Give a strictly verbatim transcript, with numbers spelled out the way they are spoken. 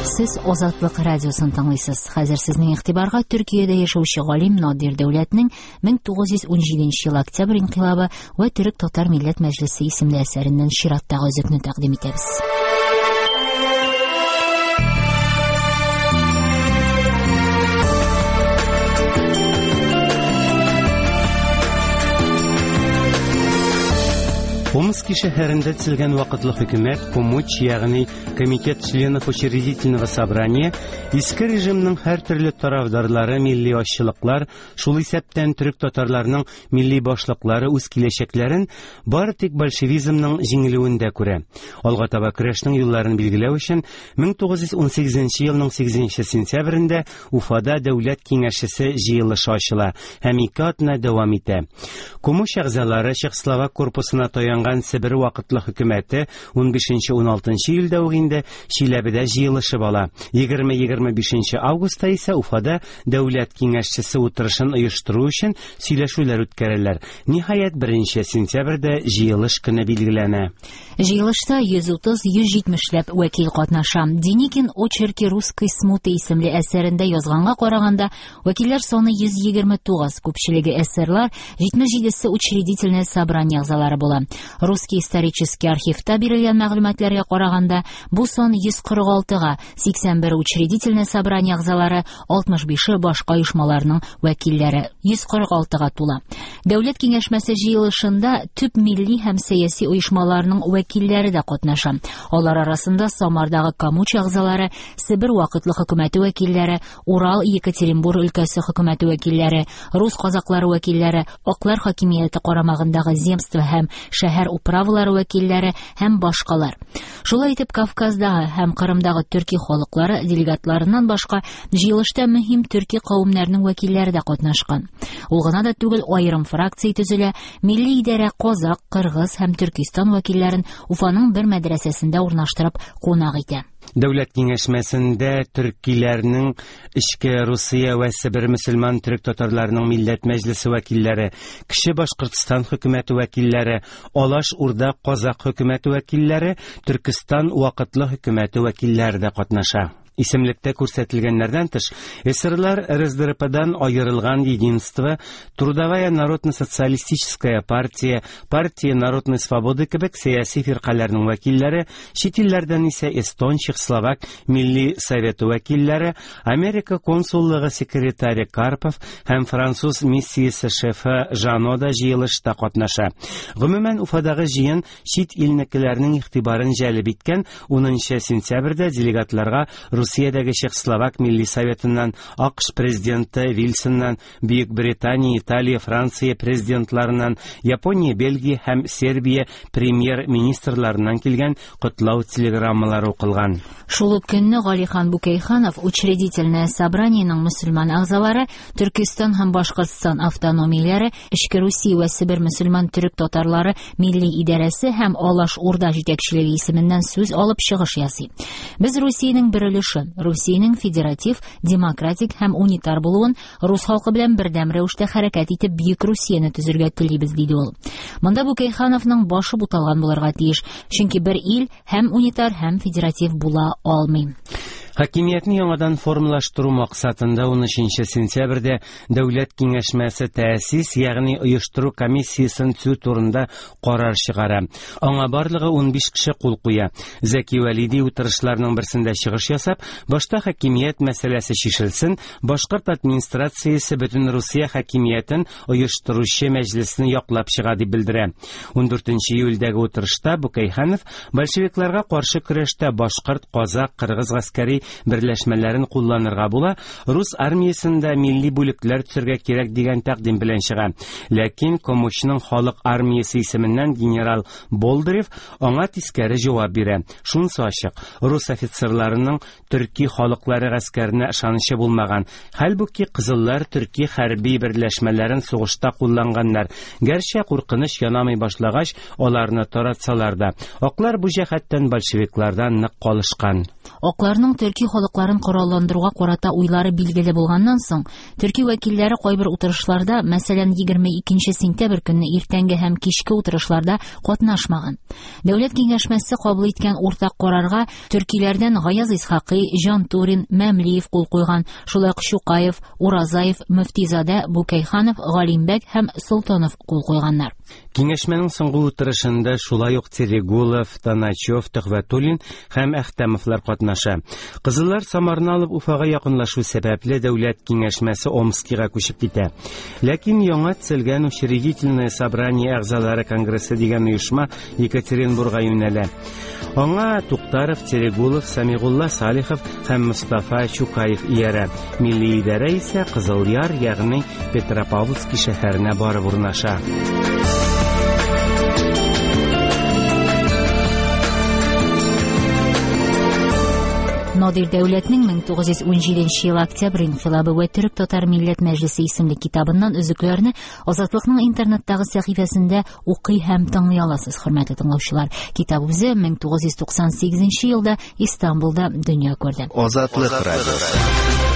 Сез Азатлык радиосын тыңлыйсыз. Хәзер сезнең игътибарга Төркиядә яшәүче галим Надир Дәүләтнең мең тугыз йөз ун җиденче ел октябрь инкыйлабы ва Төрек татар милләт мәҗлесе исемле әсәреннән чираттагы өзекне тәкъдим итәбез. Омск шәһәрендә төзелгән вакытлы хөкүмәт, Комуч, ягъни Комитет членов учредительного собрания, иске режимның һәр төрле тарафдарлары, милли ачлыклар, шул исәптән төрек татарларының милли башлыклары үз киләчәкләрен бары тик большевизмның җиңелүендә күрә. Алга таба көрәшнең юлларын билгеләү өчен мең тугыз йөз ун сигезенче елның сигезенче сентябрендә Уфада дәүләт киңәшчесе җыелышы ачыла һәм ике атна дәвам итә. Комуч әгъзалары Чехословак корпусына таянған Себер вакытлы хөкүмәте ун бишенче - ун алтынчы июльдә үк инде Чиләбедә җыелышып ала. егерме - егерме бишенче августта исә Уфада дәүләт киңәшчесе утырышын оештыру өчен сөйләшүләр үткәрәләр. Ниһаять, беренче сентябрьдә җыелыш көне билгеләнә. Җыелышта йөз утыз - йөз җитмешләп вәкил катнаша. Деникин «Очерки русской смуты» исемле әсәрендә язганга караганда, вәкилләр саны йөз егерме тугыз, күпчелеге эсерлар, җитмеш җидесе учредительное собрание әгъзалары була. Русский исторический архивта бирелгән мәгълүматларга караганда, бу сан йөз кырык алтыга, сиксән бер учредительное собрание әгъзалары, алтмыш бише башка оешмаларның вәкилләре, йөз кырык алтыга тула. Дәүләт киңәшмәсе җыелышында төп милли һәм сәяси оешмаларның вәкилләре дә катнаша. Алар арасында Самардагы Комуч әгъзалары, Себер вакытлы хөкүмәте вәкилләре, Урал, Екатеринбург өлкәсе хөкүмәте вәкилләре, рус казаклары вәкилләре, Аклар хакимияте карамагындагы земство һәм шәһәр управалары вәкилләре һәм башкалар. Шулай итеп, Кавказдагы һәм Кырымдагы төрки халыклары делегатларыннан башка җыелышта мөһим төрки кавымнарының вәкилләре дә катнашкан. Ул гына да түгел, аерым фракция төзелә, милли идарә казак, кыргыз һәм Төркстан вәкилләрен Уфаның бер мәдрәсәсендә урнаштырып кунак итә. Дәүләт киңәшмәсендә төркиләрнең Ичке Русия ва Себер мөселман төрек татарларының милләт мәҗлесе вәкилләре, Кече Башкортстан хөкүмәте вәкилләре, Алаш Урда казак хөкүмәте вәкилләре, Төркстан вакытлы хөкүмәте вәкилләре дә катнаша. Исемлектә күрсәтелгәннәрдән тыш, эсерлар эр эс дэ эр пэдан аерылган Единство, Трудовая народно-социалистическая партия, Партия народной свободы кебек сәяси фиркаларның вәкилләре, чит илләрдән исә Эстон, Чехословак милли советы вәкилләре, Америка консуллыгы секретаре Карпов һәм француз миссиясе шефы Жано да җыелышта катнаша. Гомумән, Уфадагы җыен чит илнекеләрнең игътибарын җәлеп иткән. унынчы сентябрьдә делегатларга Русиядәге Чехословак милли советыннан, АКШ президенты Вильсоннан, Бөек Британия, Италия, Франция президентларыннан, Япония, Бельгия һәм Сербия премьер-министрларыннан килгән котлау телеграммалары укылган. Шул ук көнне Галихан Букейханов учредительное собраниенең мөселман әгъзалары, Төркстан һәм Башкортстан автономияләре, Ичке Русия ва Себер мөселман төрек татарлары милли идарәсе һәм Алаш Урда җитәкчелеге исеменнән сүз алып чыгыш ясый. Без Русиянең берелеше, Русиянең федератив, демократик һәм унитар булуын, рус халкы белән бердәм рәвештә хәрәкәт итеп Бөек Русияне төзергә телибез, диде ул. Монда Букейхановның башы буталган булырга тиеш, чөнки бер ил һәм унитар һәм федератив була алмый. Хакимиятне яңадан формалаштыру максатында унөченче сентябрьдә Дәүләт киңәшмәсе тәэсис, ягъни оештыру комиссиясын төзү турында карар чыгара. Аңа барлыгы ун биш кеше кул куя. Зәки Вәлиди утырышларның берсендә чыгыш ясап, башта хакимият мәсьәләсе чишелсен, башкорт администрациясе бөтен Русия хакимиятен оештыручы мәҗлесне яклап чыга дип белдерә. ун дүртенче июльдәге утырышта Букейханов большевикларга каршы көрәштә башкорт, казак, кыргыз гаскәри берләшмәләрен кулланырга була, рус армиясында милли бүлекләр төзергә кирәк дигән тәкъдим белән чыга. Ләкин Комучның халык армиясе исеменнән генерал Болдырев аңа тискәре җавап бирә. Шунысы ачык, рус офицерларының төрки халыклары гаскәренә ышанычы булмаган. Хәлбуки кызыллар төрки хәрби берләшмәләрен сугышта кулланганнар. Гәрчә куркыныч янамый башлагач, аларны таратсалар да. Аклар бу җәһәттән большевиклардан нык калышкан. Акларның төрки халыкларын коралландыруга карата уйлары билгеле булганнан соң, төрки вәкилләре кайбер утырышларда, мәсәлән, егерме икенче сентябрь көнне иртәнге һәм кичке утырышларда катнашмаган. Дәүләт киңәшмәсе кабул иткән уртак карарга төркиләрдән Гаяз Исхакый, Жан Турин, Мәмлиев кул куйган, шулай ук Шукаев, Уразаев, Мөфтизадә, Букайханов, Галимбәк һәм Солтанов кул куйганнар. Киңәшмәнең соңгы утырышында шулай ук Терегулов, Таначев, Төхвәтуллин һәм Әхтәмовлар катнаша. Кызыллар Самарны алып Уфага якынлашу сәбәпле дәүләт киңәшмәсе Омскига күчеп китә. Ләкин яңа төзелгән учредительное собрание әгъзалары конгрессы дигән оешма Екатеринбурга юнәлә. Аңа Туктаров, Терегулов, Самигулла Салихов һәм Мустафа Чукаев иярә. Милли идарә исә Кызылъяр, ягъни Петропавловск шәһәренә барып урнаша. Надир Дәүләтнең мең тугыз йөз унҗиденче ел октябрь инкыйлабы вә Төрек татар милләт мәҗлесе исемле китабыннан өзекләрне Азатлыкның интернеттагы сәхифәсендә укый һәм тыңлый аласыз, хөрмәтле тыңлаучылар. Китап үзе мең тугыз йөз туксан сигезенче елда Истанбулда дөнья күрде. Азатлык радиосы.